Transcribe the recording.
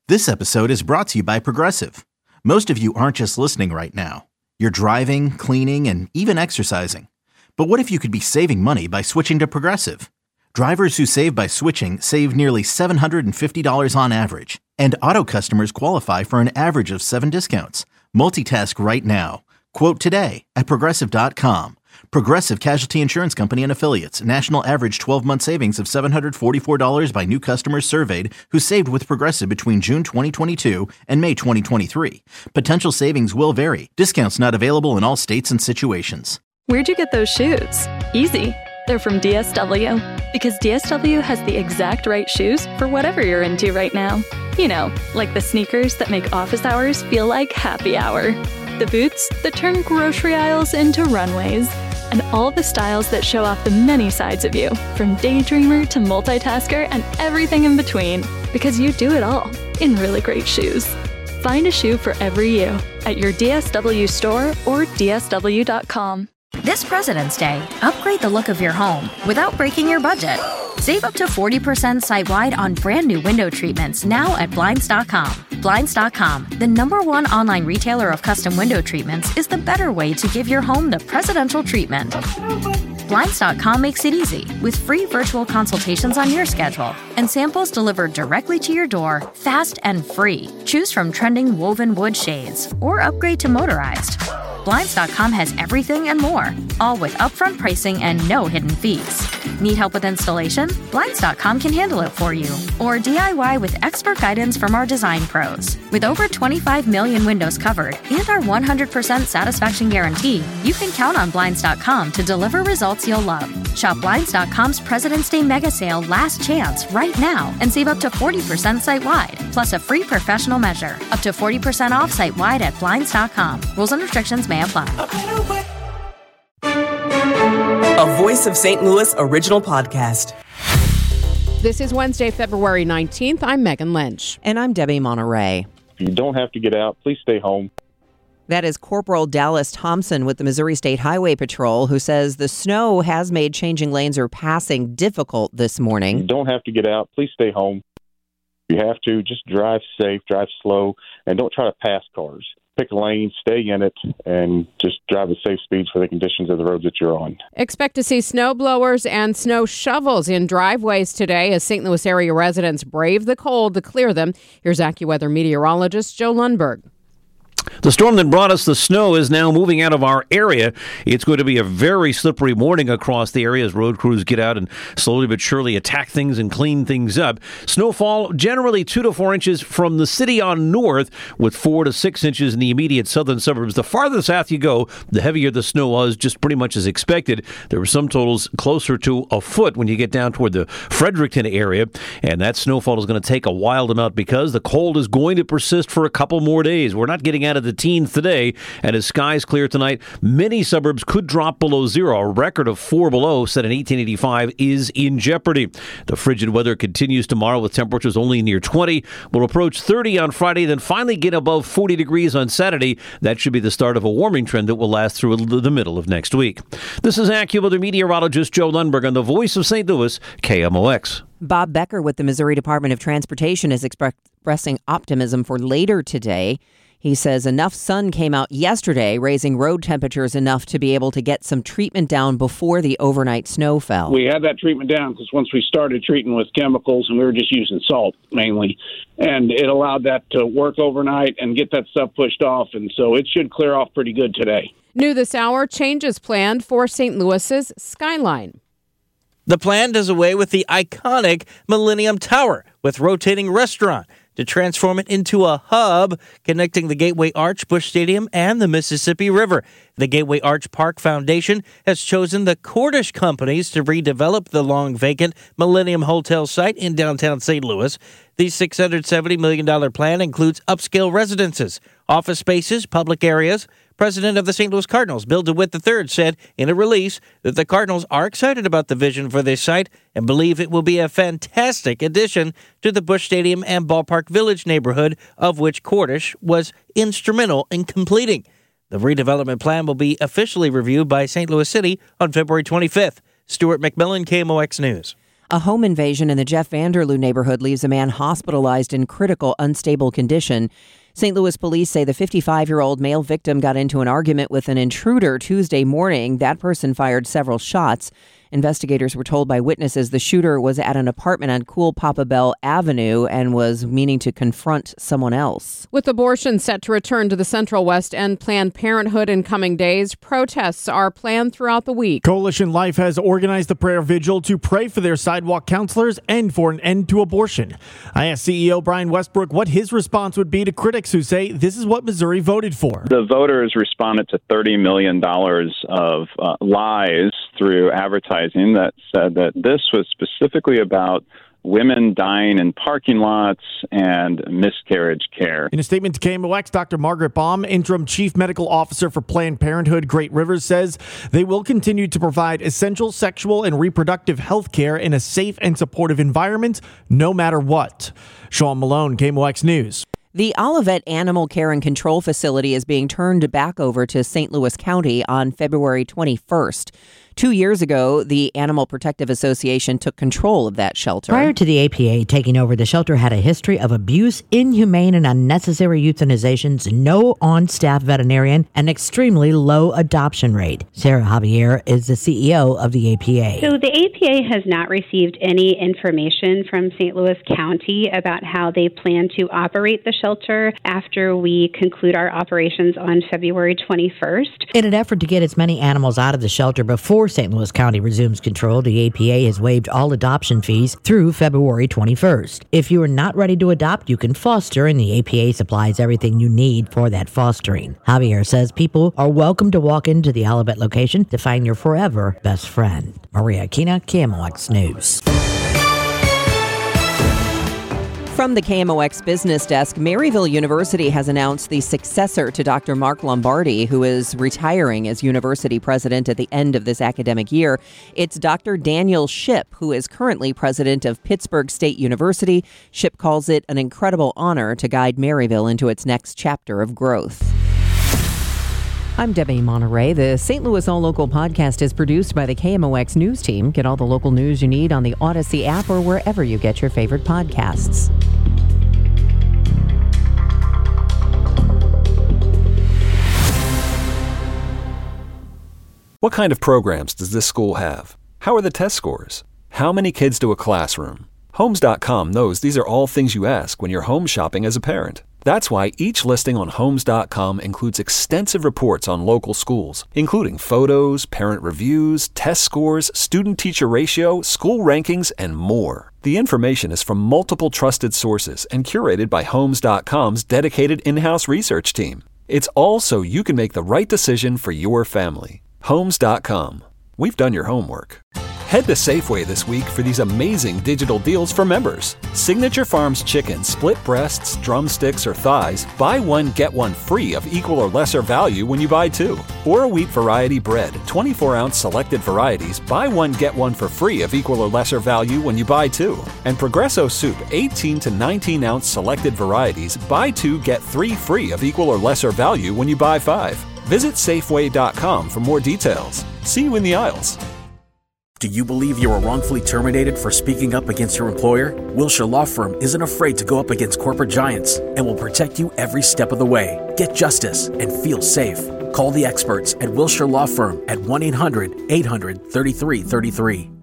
This episode is brought to you by Progressive. Most of you aren't just listening right now. You're driving, cleaning, and even exercising. But what if you could be saving money by switching to Progressive? Drivers who save by switching save nearly $750 on average. And auto customers qualify for an average of 7 discounts. Multitask right now. Quote today at Progressive.com. Progressive Casualty Insurance Company and Affiliates. National average 12-month savings of $744 by new customers surveyed who saved with Progressive between June 2022 and May 2023. Potential savings will vary. Discounts not available in all states and situations. Where'd you get those shoes? Easy. They're from DSW. Because DSW has the exact right shoes for whatever you're into right now. You know, like the sneakers that make office hours feel like happy hour. The boots that turn grocery aisles into runways. And all the styles that show off the many sides of you, from daydreamer to multitasker and everything in between. Because you do it all in really great shoes. Find a shoe for every you at your DSW store or DSW.com. This President's Day, upgrade the look of your home without breaking your budget. Save up to 40% site-wide on brand new window treatments now at Blinds.com. Blinds.com, the #1 online retailer of custom window treatments, is the better way to give your home the presidential treatment. Blinds.com makes it easy with free virtual consultations on your schedule and samples delivered directly to your door, fast and free. Choose from trending woven wood shades or upgrade to motorized. Blinds.com has everything and more, all with upfront pricing and no hidden fees. Need help with installation? Blinds.com can handle it for you. Or DIY with expert guidance from our design pros. With over 25 million windows covered and our 100% satisfaction guarantee, you can count on Blinds.com to deliver results you'll love. Shop Blinds.com's President's Day Mega Sale Last Chance right now and save up to 40% site-wide, plus a free professional measure. Up to 40% off site-wide at Blinds.com. Rules and restrictions may apply. A Voice of St. Louis original podcast. This is Wednesday, February 19th. I'm Megan Lynch. And I'm Debbie Monterey. If you don't have to get out, please stay home. That is Corporal Dallas Thompson with the Missouri State Highway Patrol, who says the snow has made changing lanes or passing difficult this morning. If you don't have to get out, please stay home. If you have to, just drive safe, drive slow, and don't try to pass cars. Pick a lane, stay in it, and just drive at safe speeds for the conditions of the roads that you're on. Expect to see snow blowers and snow shovels in driveways today as St. Louis area residents brave the cold to clear them. Here's AccuWeather meteorologist Joe Lundberg. The storm that brought us the snow is now moving out of our area. It's going to be a very slippery morning across the area as road crews get out and slowly but surely attack things and clean things up. Snowfall generally 2 to 4 inches from the city on north, with 4 to 6 inches in the immediate southern suburbs. The farther south you go, the heavier the snow was, just pretty much as expected. There were some totals closer to a foot when you get down toward the Fredericton area, and that snowfall is going to take a wild amount because the cold is going to persist for a couple more days. We're not getting out of the teens today, and as skies clear tonight, many suburbs could drop below zero. A record of 4 below set in 1885 is in jeopardy. The frigid weather continues tomorrow with temperatures only near 20. We'll approach 30 on Friday, then finally get above 40 degrees on Saturday. That should be the start of a warming trend that will last through the middle of next week. This is AccuWeather meteorologist Joe Lundberg on the Voice of St. Louis, KMOX. Bob Becker with the Missouri Department of Transportation is expressing optimism for later today. He says enough sun came out yesterday, raising road temperatures enough to be able to get some treatment down before the overnight snow fell. We had that treatment down because once we started treating with chemicals, and we were just using salt mainly, and it allowed that to work overnight and get that stuff pushed off, and so it should clear off pretty good today. New this hour, changes planned for St. Louis's skyline. The plan does away with the iconic Millennium Tower with rotating restaurant to transform it into a hub connecting the Gateway Arch, Busch Stadium, and the Mississippi River. The Gateway Arch Park Foundation has chosen the Cordish Companies to redevelop the long-vacant Millennium Hotel site in downtown St. Louis. The $670 million plan includes upscale residences, office spaces, public areas. President of the St. Louis Cardinals, Bill DeWitt III, said in a release that the Cardinals are excited about the vision for this site and believe it will be a fantastic addition to the Busch Stadium and Ballpark Village neighborhood, of which Cordish was instrumental in completing. The redevelopment plan will be officially reviewed by St. Louis City on February 25th. Stuart McMillan, KMOX News. A home invasion in the Jeff Vanderloo neighborhood leaves a man hospitalized in critical, unstable condition. St. Louis police say the 55-year-old male victim got into an argument with an intruder Tuesday morning. That person fired several shots. Investigators were told by witnesses the shooter was at an apartment on Cool Papa Bell Avenue and was meaning to confront someone else. With abortion set to return to the Central West and Planned Parenthood in coming days, protests are planned throughout the week. Coalition Life has organized the prayer vigil to pray for their sidewalk counselors and for an end to abortion. I asked CEO Brian Westbrook what his response would be to critics who say this is what Missouri voted for. The voters responded to $30 million of lies through advertising that said that this was specifically about women dying in parking lots and miscarriage care. In a statement to KMOX, Dr. Margaret Baum, interim chief medical officer for Planned Parenthood Great Rivers, says they will continue to provide essential sexual and reproductive health care in a safe and supportive environment, no matter what. Sean Malone, KMOX News. The Olivet Animal Care and Control Facility is being turned back over to St. Louis County on February 21st. 2 years ago, the Animal Protective Association took control of that shelter. Prior to the APA taking over, the shelter had a history of abuse, inhumane and unnecessary euthanizations, no on-staff veterinarian, and extremely low adoption rate. Sarah Javier is the CEO of the APA. So the APA has not received any information from St. Louis County about how they plan to operate the shelter after we conclude our operations on February 21st. In an effort to get as many animals out of the shelter before St. Louis County resumes control, the APA has waived all adoption fees through February 21st. If you are not ready to adopt, you can foster, and the APA supplies everything you need for that fostering. Javier says people are welcome to walk into the Olivet location to find your forever best friend. Maria Aquina, KMOX News. From the KMOX Business Desk, Maryville University has announced the successor to Dr. Mark Lombardi, who is retiring as university president at the end of this academic year. It's Dr. Daniel Shipp, who is currently president of Pittsburgh State University. Shipp calls it an incredible honor to guide Maryville into its next chapter of growth. I'm Debbie Monterey. The St. Louis All Local podcast is produced by the KMOX News team. Get all the local news you need on the Odyssey app or wherever you get your favorite podcasts. What kind of programs does this school have? How are the test scores? How many kids do a classroom? Homes.com knows these are all things you ask when you're home shopping as a parent. That's why each listing on Homes.com includes extensive reports on local schools, including photos, parent reviews, test scores, student-teacher ratio, school rankings, and more. The information is from multiple trusted sources and curated by Homes.com's dedicated in-house research team. It's all so you can make the right decision for your family. Homes.com. We've done your homework. Head to Safeway this week for these amazing digital deals for members. Signature Farms chicken, split breasts, drumsticks, or thighs, buy one, get one free of equal or lesser value when you buy two. Or wheat variety bread, 24-ounce selected varieties, buy one, get one for free of equal or lesser value when you buy two. And Progresso soup, 18 to 19-ounce selected varieties, buy two, get three free of equal or lesser value when you buy five. Visit Safeway.com for more details. See you in the aisles. Do you believe you were wrongfully terminated for speaking up against your employer? Wilshire Law Firm isn't afraid to go up against corporate giants and will protect you every step of the way. Get justice and feel safe. Call the experts at Wilshire Law Firm at 1-800-800-3333.